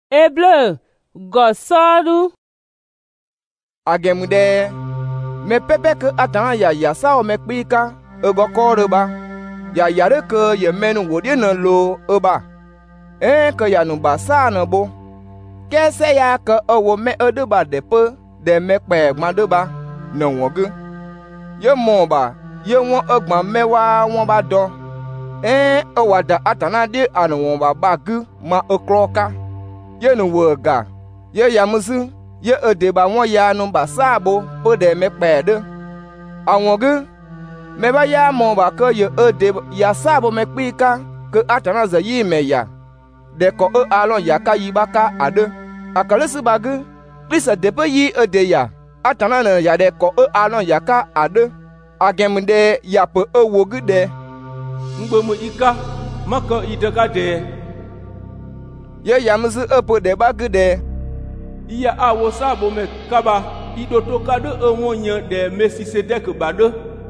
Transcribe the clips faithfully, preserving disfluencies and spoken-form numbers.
Eble gosodu agemude me pepe ke atana ya ya sao me pika ego koreba ya yare ke ye menu wodi na lo eba e ke ya nu basa na bo ke se ya ke owo me edeba de pe de me pe gmadeba na wogu ye mo ba ye won egban mewa won ba do e owada atana de anu won ba ba gu ma okloka ye nu woga ye ya musu ye edeba won ya nu basa bo pe de me pe de awon gu me ba ya mo ba ke ye ede ya sabo me pika ke atana za yi me ya de ko e alon ya ka yi ba ka ade akale su ba gu bisa de pe yi ede ya atana na ya de ko e alon ya ka ade agemde ya pe e wo gu de ngbomu ika maka ideka de ye ya musu e pe de ba gu de iya awo sabo me kaba idoto kade ewon yan de Mesisedek bade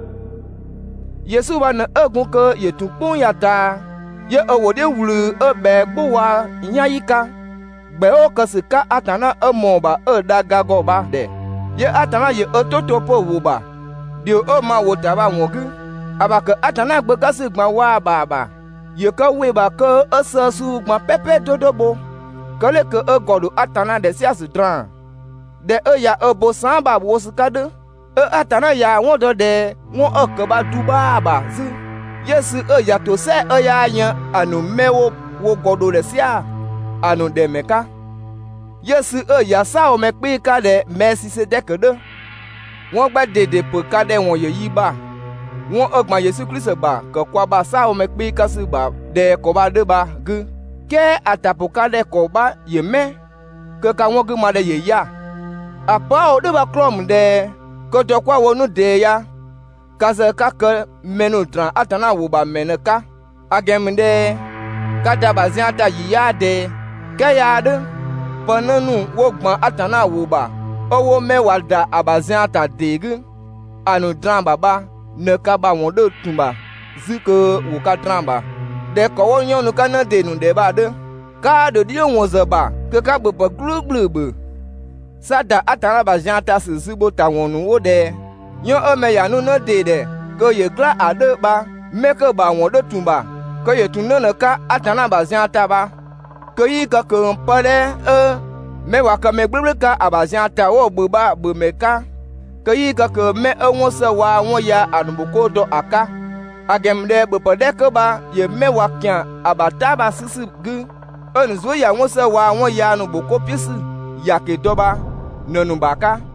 Yesu ba na egun ke ye tukun ya ta ye ewode wulu ebe gbowa nyayika gbe o kasika atana emo ba e daga go ba de ye atana ye ototo po wo ba de o ma wo ta ba won gu abaka atana gbe kasi gba wa ba ba ye ka we ba ke asasu gba pepe dodobo kale ke e godu atana de si asudran de e ya ebo san ba wo sikade e atana ya won do de won oke ba du ba ba si yesu e ya to se e ya yan anu mewo wo godo le sia anu de meka yesu e ya sa o me pe ka de Mesisedek de won gba dede pe ka de won ye yi ba won ogban Yesu Kristo ba ko kwa ba sa o me pe ka si ba de ko ba de ba gu ke atapo ka de ko ba ye me ke ka won gu ma de ye ya apa o de ba klom de ko to kwa wonu de ya kaze ka ke menu tran atana wo ba meneka agemde kada baziata yiya de ke ya de pananu wo gbon atana wo ba owo mewa da abaziata degu anu dran baba ne ka ba won do tumba ziko wo ka dran ba de ko wo yonu ka na de nu de ba de ka do di won ze ba ke ka gbe glu glu glu sada atana baziata se zibo ta wonu wo de yon ome ya nu no de de ko ye gla ade ba meke ba won do tumba ko ye tun no ka atana baziata ba ko yi ka ko pare e me wa ka me gble ka abaziata wo gbe ba gbe meka ko yi ka ko me e won se wa won ya anubuko do aka agemde gbe pade ko ba ye me wa kyan abata ba sisi gu onzo ya won se wa won ya anubuko pisi ya ke do ba nonu baka